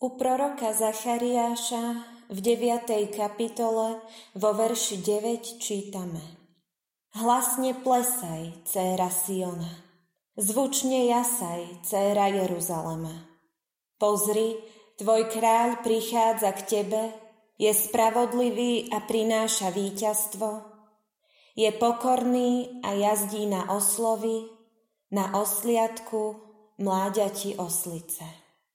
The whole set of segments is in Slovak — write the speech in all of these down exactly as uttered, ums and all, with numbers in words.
U proroka Zachariáša v deviatej kapitole vo verši deväť čítame: Hlasne plesaj, dcéra Siona, zvučne jasaj, dcéra Jeruzalema. Pozri, tvoj kráľ prichádza k tebe, je spravodlivý a prináša víťazstvo, je pokorný a jazdí na oslovi, na osliadku mláďati oslice.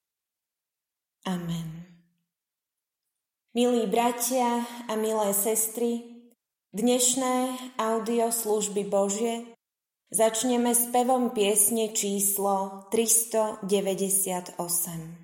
Amen. Milí bratia a milé sestry, dnešné audio služby Božie začneme spevom piesne číslo tristodeväťdesiatosem.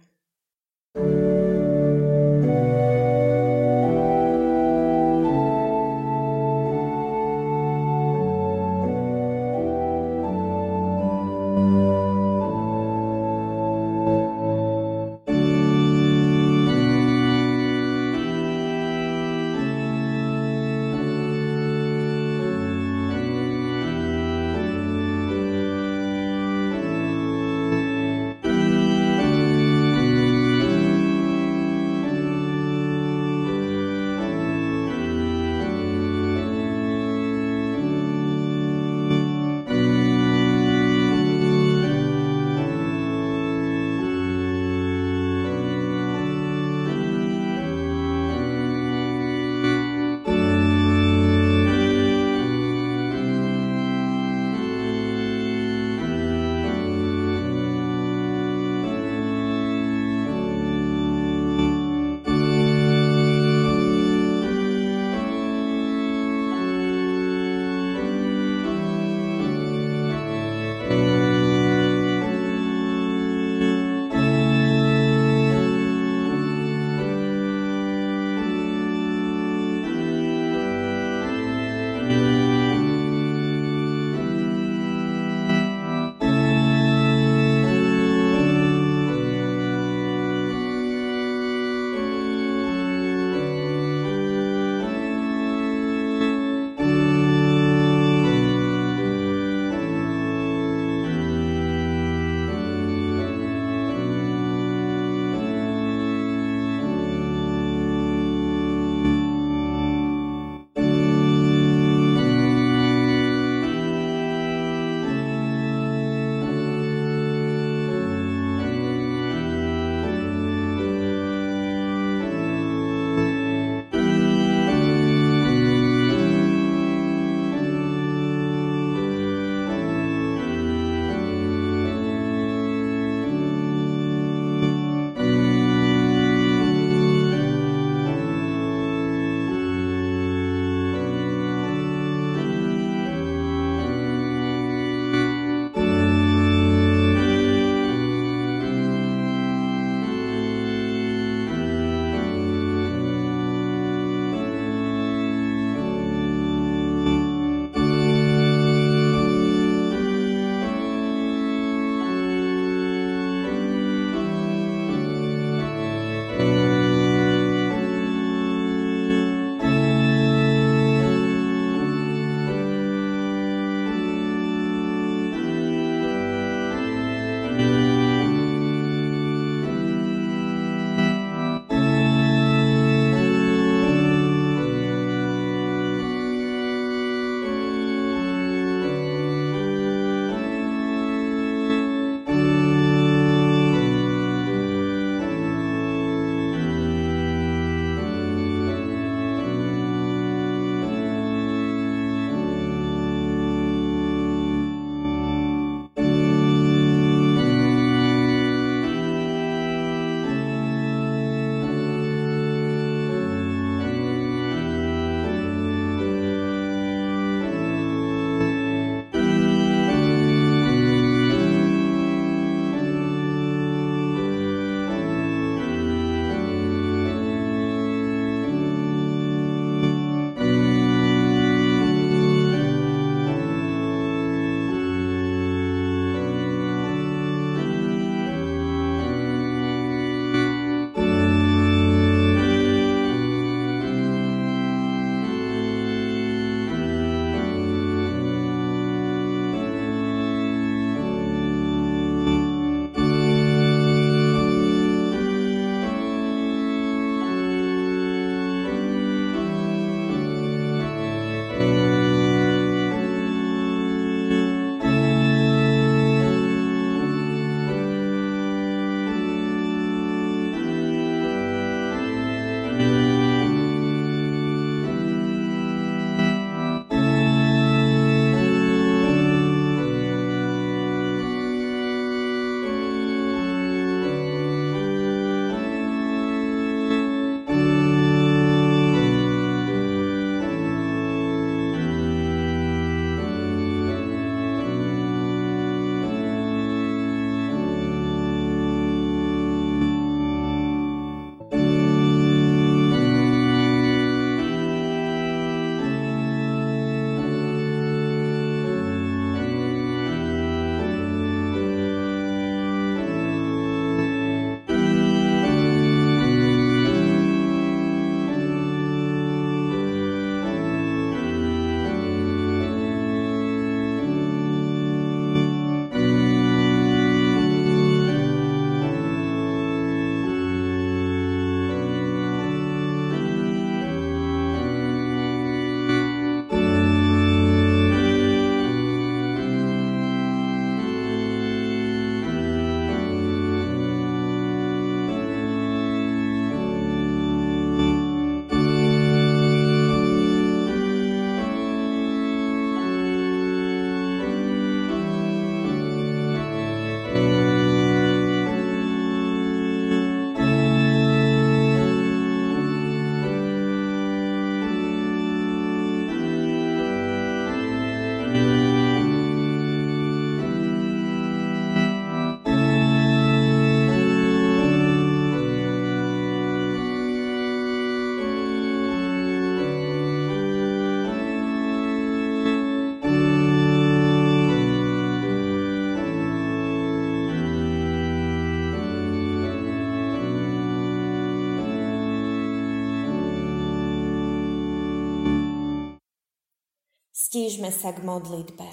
Stížme sa k modlitbe.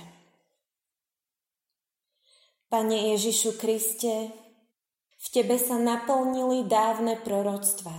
Pane Ježišu Kriste, v Tebe sa naplnili dávne proroctvá.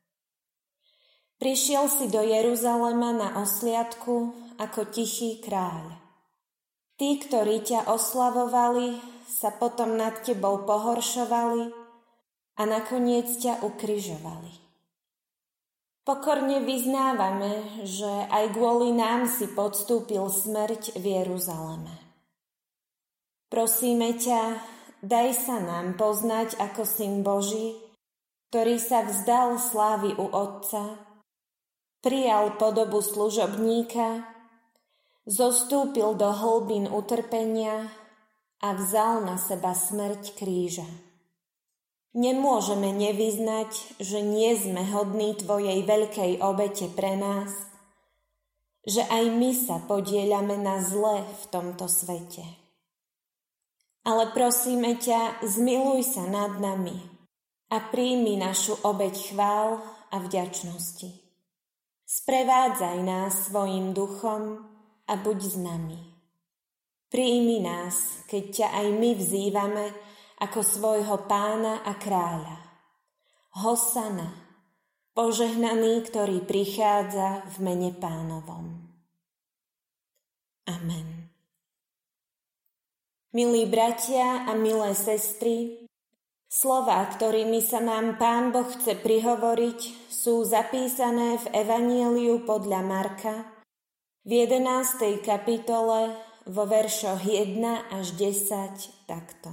Prišiel si do Jeruzalema na osliadku ako tichý kráľ. Tí, ktorí ťa oslavovali, sa potom nad Tebou pohoršovali a nakoniec ťa ukrižovali. Pokorne vyznávame, že aj kvôli nám si podstúpil smrť v Jeruzaleme. Prosíme ťa, daj sa nám poznať ako Syn Boží, ktorý sa vzdal slávy u Otca, prijal podobu služobníka, zostúpil do hlbín utrpenia a vzal na seba smrť kríža. Nemôžeme nevyznať, že nie sme hodní Tvojej veľkej obete pre nás, že aj my sa podieľame na zle v tomto svete. Ale prosíme ťa, zmiluj sa nad nami a príjmi našu obeť chvál a vďačnosti. Sprevádzaj nás svojim duchom a buď s nami. Príjmi nás, keď ťa aj my vzývame ako svojho Pána a Kráľa. Hosana, požehnaný, ktorý prichádza v mene Pánovom. Amen. Milí bratia a milé sestry, slová, ktorými sa nám Pán Boh chce prihovoriť, sú zapísané v Evanjeliu podľa Marka v jedenástej kapitole vo veršoch jeden až desať takto.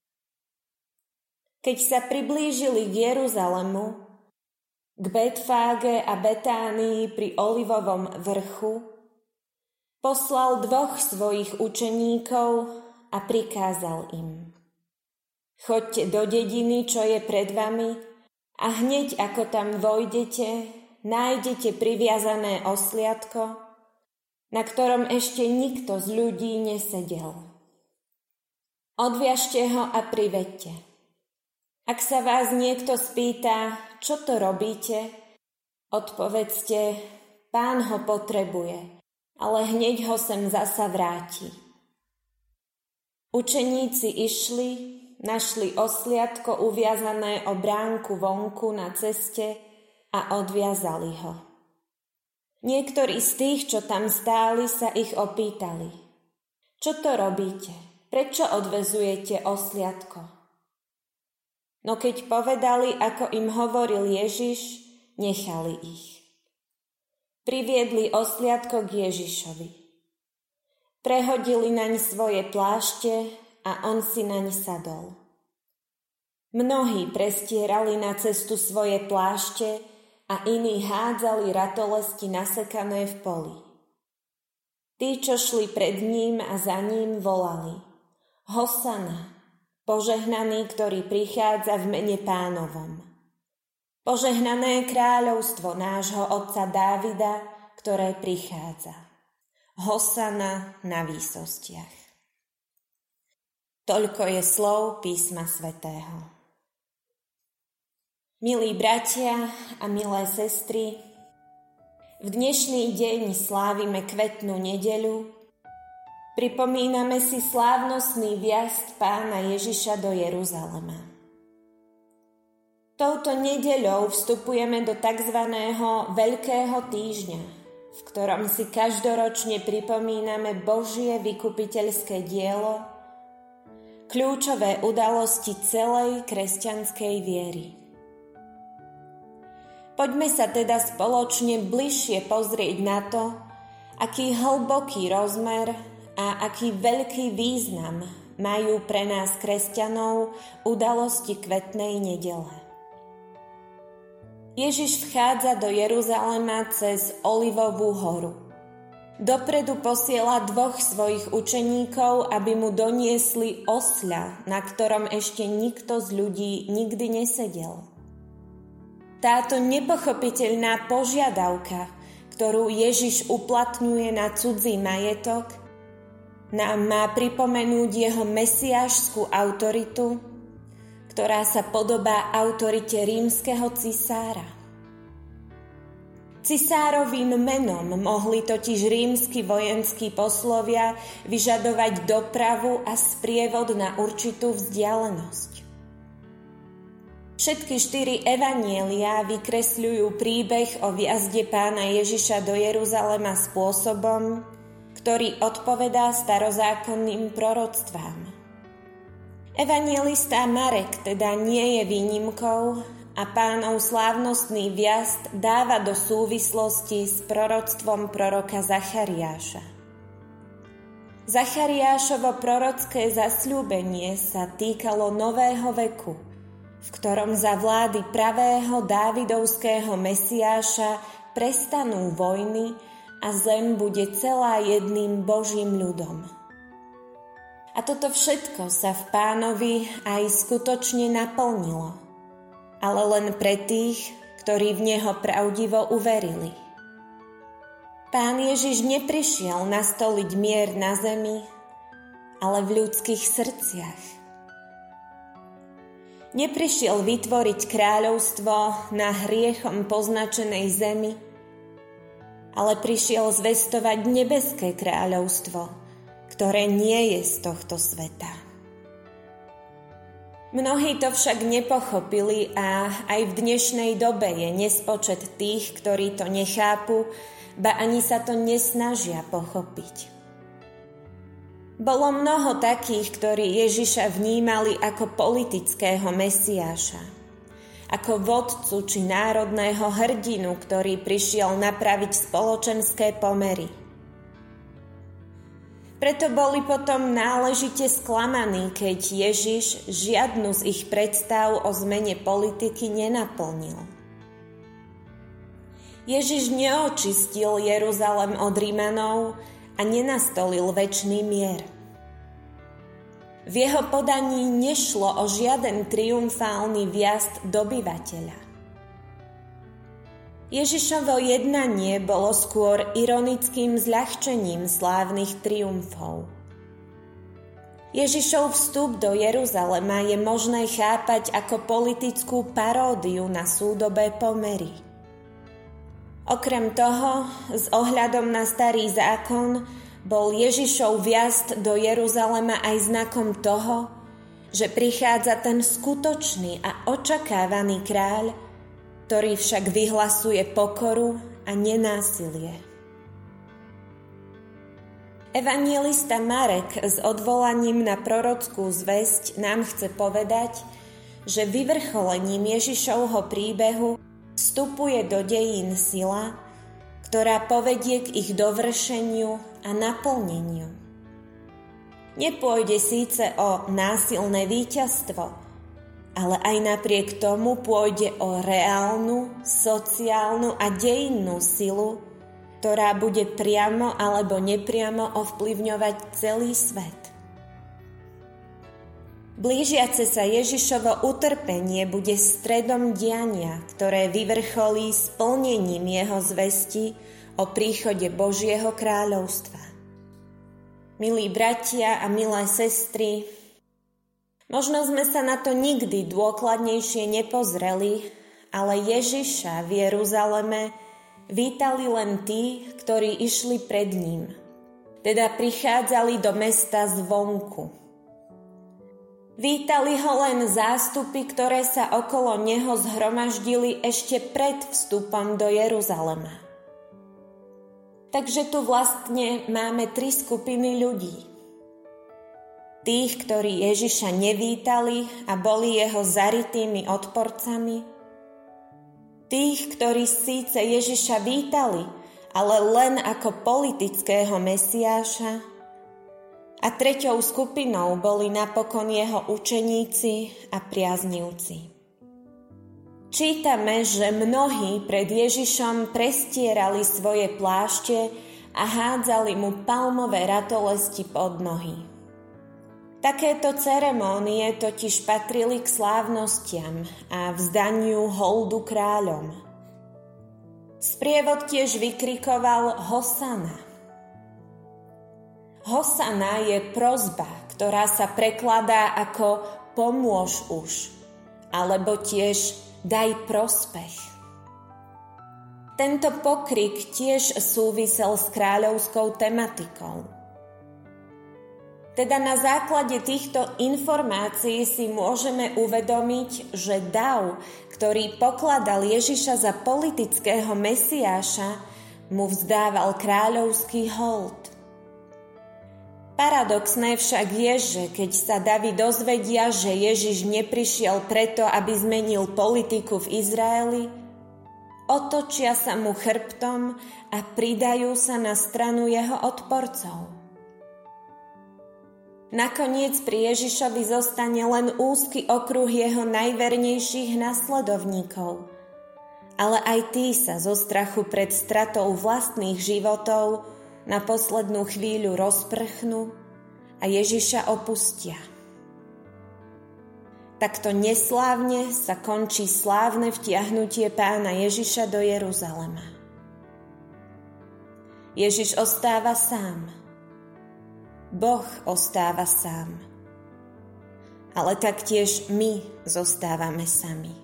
Keď sa priblížili k Jeruzalemu, k Betfáge a Betánii pri Olivovom vrchu, poslal dvoch svojich učeníkov a prikázal im: Choďte do dediny, čo je pred vami, a hneď ako tam vojdete, nájdete priviazané osliadko, na ktorom ešte nikto z ľudí nesedel. Odviažte ho a privedte. Ak sa vás niekto spýta, čo to robíte, odpovedzte: Pán ho potrebuje, ale hneď ho sem zasa vráti. Učeníci išli, našli osliadko uviazané o bránku vonku na ceste a odviazali ho. Niektorí z tých, čo tam stáli, sa ich opýtali: Čo to robíte? Prečo odvezujete osliadko? No keď povedali, ako im hovoril Ježiš, nechali ich. Priviedli osliadko k Ježišovi. Prehodili naň svoje plášte a on si naň sadol. Mnohí prestierali na cestu svoje plášte a iní hádzali ratolesti nasekané v poli. Tí, čo šli pred ním a za ním, volali: Hosana, požehnaný, ktorý prichádza v mene Pánovom. Požehnané kráľovstvo nášho otca Dávida, ktoré prichádza. Hosana na výsostiach. Toľko je slov písma svätého. Milí bratia a milé sestry, v dnešný deň slávime kvetnú nedeľu. Pripomíname si slávnostný vjazd Pána Ježiša do Jeruzalema. Touto nedeľou vstupujeme do tzv. Veľkého týždňa, v ktorom si každoročne pripomíname Božie vykupiteľské dielo, kľúčové udalosti celej kresťanskej viery. Poďme sa teda spoločne bližšie pozrieť na to, aký hlboký rozmer a aký veľký význam majú pre nás kresťanov udalosti kvetnej nedele. Ježiš vchádza do Jeruzalema cez Olivovú horu. Dopredu posiela dvoch svojich učeníkov, aby mu doniesli osľa, na ktorom ešte nikto z ľudí nikdy nesedel. Táto nepochopiteľná požiadavka, ktorú Ježiš uplatňuje na cudzí majetok, nám má pripomenúť jeho mesiášskú autoritu, ktorá sa podobá autorite rímskeho cisára. Cisárovým menom mohli totiž rímski vojenskí poslovia vyžadovať dopravu a sprievod na určitú vzdialenosť. Všetky štyri evanjelia vykresľujú príbeh o vjazde Pána Ježiša do Jeruzalema spôsobom, ktorý odpovedá starozákonným proroctvám. Evanjelista Marek teda nie je výnimkou a Pánov slávnostný vjazd dáva do súvislosti s proroctvom proroka Zachariáša. Zachariášovo prorocké zasľúbenie sa týkalo nového veku, v ktorom za vlády pravého Dávidovského Mesiáša prestanú vojny a zem bude celá jedným Božím ľudom. A toto všetko sa v Pánovi aj skutočne naplnilo, ale len pre tých, ktorí v Neho pravdivo uverili. Pán Ježiš neprišiel nastoliť mier na zemi, ale v ľudských srdciach. Neprišiel vytvoriť kráľovstvo na hriechom poznačenej zemi, ale prišiel zvestovať nebeské kráľovstvo, ktoré nie je z tohto sveta. Mnohí to však nepochopili a aj v dnešnej dobe je nespočet tých, ktorí to nechápu, ba ani sa to nesnažia pochopiť. Bolo mnoho takých, ktorí Ježiša vnímali ako politického Mesiáša, ako vodcu či národného hrdinu, ktorý prišiel napraviť spoločenské pomery. Preto boli potom náležite sklamaní, keď Ježiš žiadnu z ich predstav o zmene politiky nenaplnil. Ježiš neočistil Jeruzalem od Rimanov a nenastolil večný mier. V jeho podaní nešlo o žiaden triumfálny vjazd dobyvateľa. Ježišovo jednanie bolo skôr ironickým zľahčením slávnych triumfov. Ježišov vstup do Jeruzalema je možné chápať ako politickú paródiu na súdobé pomery. Okrem toho, s ohľadom na starý zákon, bol Ježišov vjazd do Jeruzalema aj znakom toho, že prichádza ten skutočný a očakávaný kráľ, ktorý však vyhlasuje pokoru a nenásilie. Evanjelista Marek s odvolaním na prorockú zvesť nám chce povedať, že vyvrcholením Ježišovho príbehu vstupuje do dejín sila, ktorá povedie k ich dovršeniu a naplneniu. Nepôjde síce o násilné víťazstvo, ale aj napriek tomu pôjde o reálnu, sociálnu a dejinnú silu, ktorá bude priamo alebo nepriamo ovplyvňovať celý svet. Blížiace sa Ježišovo utrpenie bude stredom diania, ktoré vyvrcholí splnením jeho zvesti o príchode Božieho kráľovstva. Milí bratia a milé sestry, možno sme sa na to nikdy dôkladnejšie nepozreli, ale Ježiša v Jeruzaleme vítali len tí, ktorí išli pred ním, teda prichádzali do mesta zvonku. Vítali ho len zástupy, ktoré sa okolo neho zhromaždili ešte pred vstupom do Jeruzalema. Takže tu vlastne máme tri skupiny ľudí. Tých, ktorí Ježiša nevítali a boli jeho zarytými odporcami. Tých, ktorí síce Ježiša vítali, ale len ako politického Mesiáša. A treťou skupinou boli napokon jeho učeníci a priaznivci. Čítame, že mnohí pred Ježišom prestierali svoje plášte a hádzali mu palmové ratolesti pod nohy. Takéto ceremónie totiž patrili k slávnostiam a vzdaniu holdu kráľom. Sprievod tiež vykrikoval Hosana. Hosana je prosba, ktorá sa prekladá ako pomôž už, alebo tiež daj prospech. Tento pokrik tiež súvisel s kráľovskou tematikou. Teda na základe týchto informácií si môžeme uvedomiť, že dav, ktorý pokladal Ježiša za politického mesiáša, mu vzdával kráľovský hold. Paradoxné však je, že keď sa davi dozvedia, že Ježiš neprišiel preto, aby zmenil politiku v Izraeli, otočia sa mu chrbtom a pridajú sa na stranu jeho odporcov. Nakoniec pri Ježišovi zostane len úzky okruh jeho najvernejších nasledovníkov, ale aj tí sa zo strachu pred stratou vlastných životov na poslednú chvíľu rozprchnú a Ježiša opustia. Takto neslávne sa končí slávne vtiahnutie Pána Ježiša do Jeruzalema. Ježiš ostáva sám. Boh ostáva sám. Ale taktiež my zostávame sami.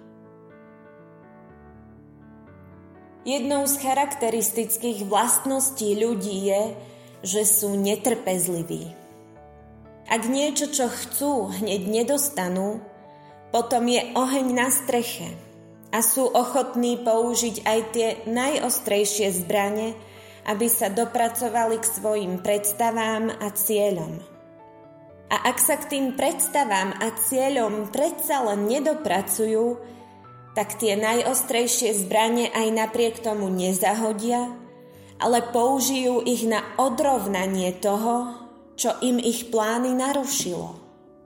Jednou z charakteristických vlastností ľudí je, že sú netrpezliví. Ak niečo, čo chcú, hneď nedostanú, potom je oheň na streche a sú ochotní použiť aj tie najostrejšie zbrane, aby sa dopracovali k svojim predstavám a cieľom. A ak sa k tým predstavám a cieľom predsa len nedopracujú, tak tie najostrejšie zbrane aj napriek tomu nezahodia, ale použijú ich na odrovnanie toho, čo im ich plány narušilo.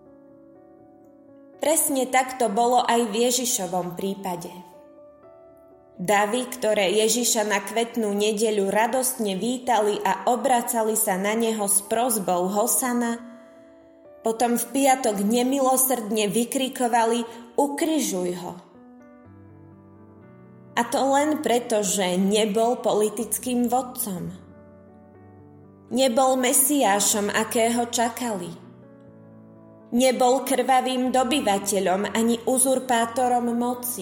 Presne tak to bolo aj v Ježišovom prípade. Davy, ktoré Ježiša na kvetnú nedeľu radostne vítali a obracali sa na neho s prosbou Hosana, potom v piatok nemilosrdne vykrikovali ukrižuj ho. A to len preto, že nebol politickým vodcom. Nebol mesiášom, akého čakali. Nebol krvavým dobyvateľom ani uzurpátorom moci.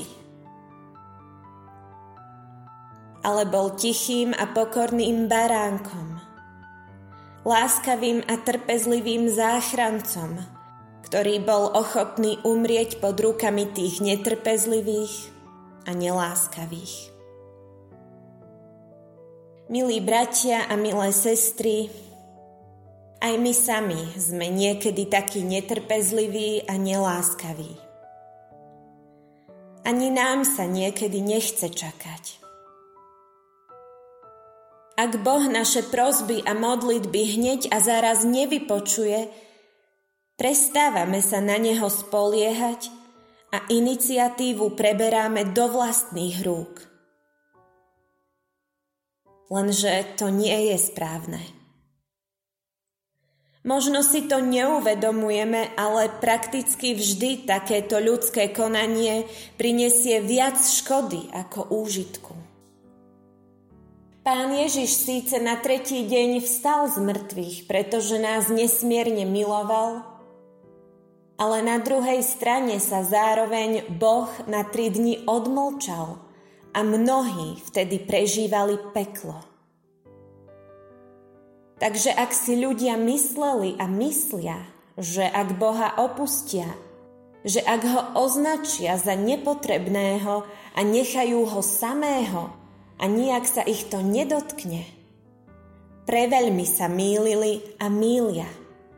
Ale bol tichým a pokorným baránkom. Láskavým a trpezlivým záchrancom, ktorý bol ochotný umrieť pod rukami tých netrpezlivých a neláskavých. Milí bratia a milé sestry, aj my sami sme niekedy takí netrpezliví a neláskaví. Ani nám sa niekedy nechce čakať. Ak Boh naše prosby a modlitby hneď a zaraz nevypočuje, prestávame sa na Neho spoliehať a iniciatívu preberáme do vlastných rúk. Lenže to nie je správne. Možno si to neuvedomujeme, ale prakticky vždy takéto ľudské konanie prinesie viac škody ako úžitku. Pán Ježiš síce na tretí deň vstal z mŕtvych, pretože nás nesmierne miloval, ale na druhej strane sa zároveň Boh na tri dni odmlčal a mnohí vtedy prežívali peklo. Takže ak si ľudia mysleli a myslia, že ak Boha opustia, že ak ho označia za nepotrebného a nechajú ho samého a nijak sa ich to nedotkne, preveľmi sa mýlili a mýlia.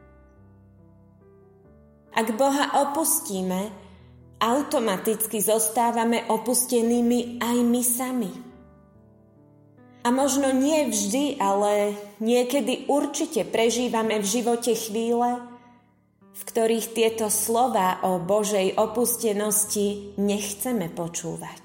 Ak Boha opustíme, automaticky zostávame opustenými aj my sami. A možno nie vždy, ale niekedy určite prežívame v živote chvíle, v ktorých tieto slová o Božej opustenosti nechceme počúvať.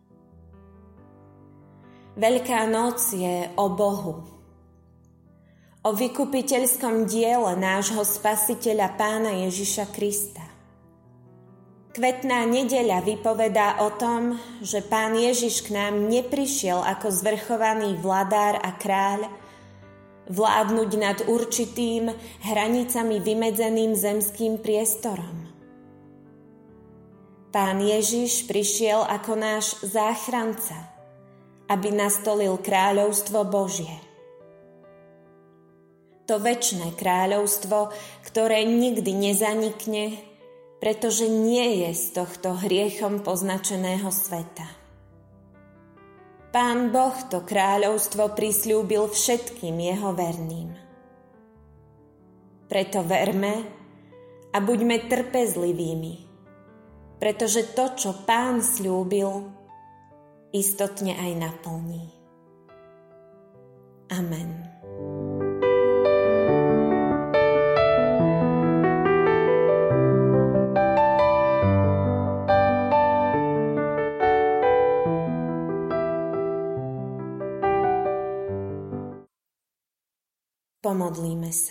Veľká noc je o Bohu, o vykupiteľskom diele nášho Spasiteľa Pána Ježiša Krista. Kvetná nedeľa vypovedá o tom, že Pán Ježiš k nám neprišiel ako zvrchovaný vladár a kráľ vládnuť nad určitým hranicami vymedzeným zemským priestorom. Pán Ježiš prišiel ako náš záchranca aby nastolil kráľovstvo Božie. To večné kráľovstvo, ktoré nikdy nezanikne, pretože nie je z tohto hriechom poznačeného sveta. Pán Boh to kráľovstvo prisľúbil všetkým jeho verným. Preto verme a buďme trpezlivými, pretože to, čo Pán sľúbil, istotne aj naplní. Amen. Pomodlíme sa.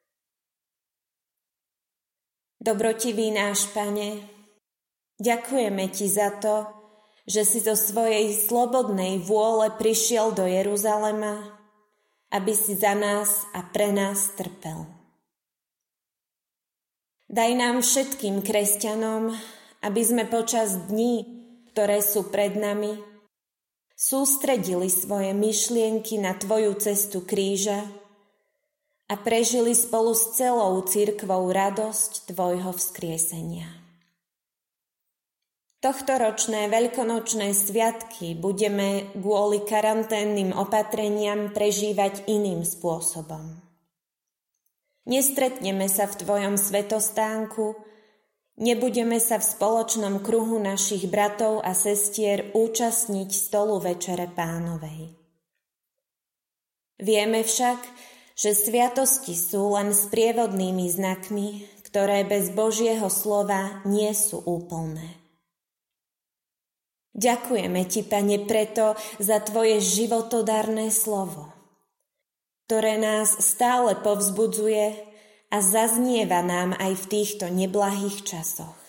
Dobrotivý náš Pane, ďakujeme Ti za to, že si zo svojej slobodnej vôle prišiel do Jeruzalema, aby si za nás a pre nás trpel. Daj nám všetkým kresťanom, aby sme počas dní, ktoré sú pred nami, sústredili svoje myšlienky na Tvoju cestu kríža a prežili spolu s celou cirkvou radosť Tvojho vzkriesenia. Tohtoročné veľkonočné sviatky budeme kvôli karanténnym opatreniam prežívať iným spôsobom. Nestretneme sa v Tvojom svätostánku, nebudeme sa v spoločnom kruhu našich bratov a sestier účastniť stolu Večere Pánovej. Vieme však, že sviatosti sú len sprievodnými znakmi, ktoré bez Božieho slova nie sú úplné. Ďakujeme Ti, Pane, preto za Tvoje životodarné slovo, ktoré nás stále povzbudzuje a zaznieva nám aj v týchto neblahých časoch.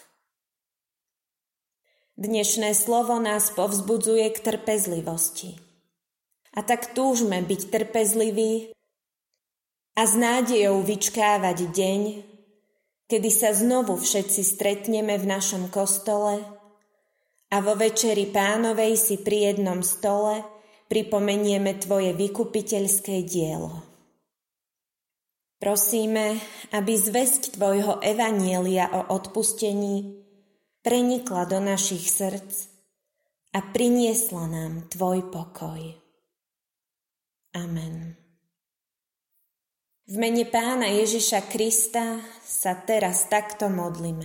Dnešné slovo nás povzbudzuje k trpezlivosti. A tak túžme byť trpezliví a s nádejou vyčkávať deň, kedy sa znovu všetci stretneme v našom kostole a vo Večeri Pánovej si pri jednom stole pripomenieme Tvoje vykupiteľské dielo. Prosíme, aby zvesť Tvojho evanjelia o odpustení prenikla do našich srdc a priniesla nám Tvoj pokoj. Amen. V mene Pána Ježiša Krista sa teraz takto modlíme.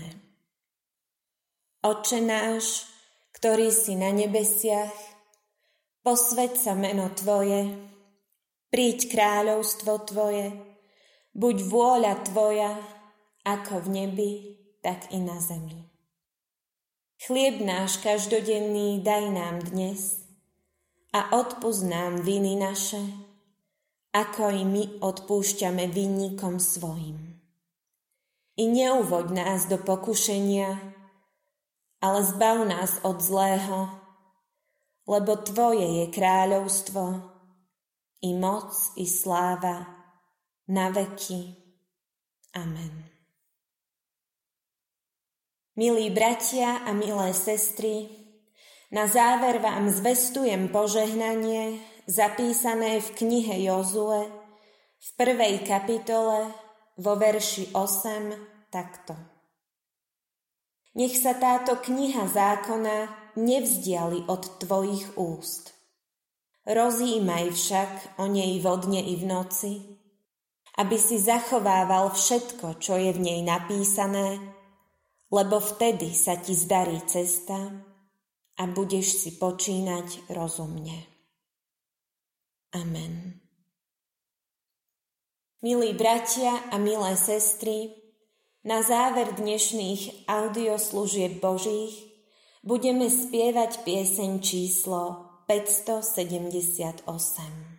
Otče náš, ktorý si na nebesiach, posväť sa meno Tvoje, príď kráľovstvo Tvoje, buď vôľa Tvoja, ako v nebi, tak i na zemi. Chlieb náš každodenný daj nám dnes a odpusť nám viny naše, ako i my odpúšťame vinníkom svojim. I neuvoď nás do pokušenia, ale zbav nás od zlého, lebo Tvoje je kráľovstvo, i moc, i sláva, na veky. Amen. Milí bratia a milé sestry, na záver vám zvestujem požehnanie zapísané v knihe Jozue v prvej kapitole vo verši osem takto. Nech sa táto kniha zákona nevzdiali od tvojich úst. Rozímaj však o nej vodne i v noci, aby si zachovával všetko, čo je v nej napísané, lebo vtedy sa ti zdarí cesta a budeš si počínať rozumne. Amen. Milí bratia a milé sestry, na záver dnešných audioslúžieb Božích budeme spievať pieseň číslo päťstosedemdesiatosem.